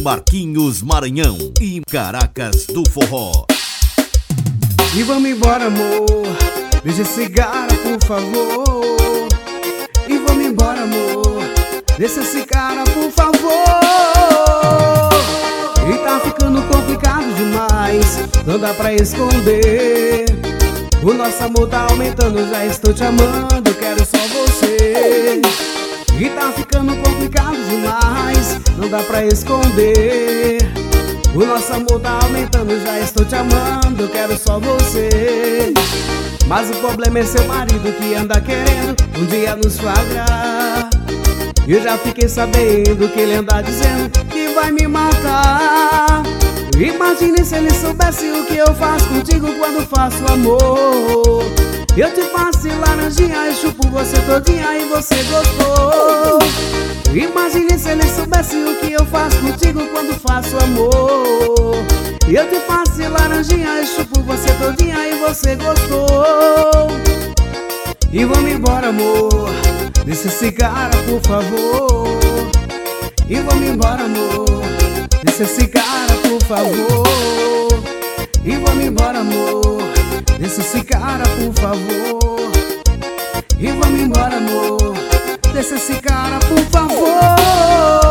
Marquinhos Maranhão e Caracas do Forró. E vamos embora, amor, deixa esse cara, por favor. E vamos embora, amor, deixa esse cara, por favor. E tá ficando complicado demais, não dá pra esconder. O nosso amor tá aumentando, já estou te amando, quero só você. E tá ficando complicado demais, não dá pra esconder. O nosso amor tá aumentando, já estou te amando, quero só você. Mas o problema é seu marido que anda querendo um dia nos flagrar. Eu já fiquei sabendo que ele anda dizendo que vai me matar. Imagine se ele soubesse o que eu faço contigo quando faço amor. Eu te faço laranjinha e chupo você todinha e você gostou. Imagine se ele soubesse o que eu faço contigo quando faço amor. Eu te faço laranjinha e chupo você todinha e você gostou. E vamos embora, amor, deixa esse cara, por favor. E vamos embora, amor, deixa esse cara, por favor. E vamos embora, amor, deixa esse cara, por favor. E vamos embora, amor, deixa esse cara, por favor.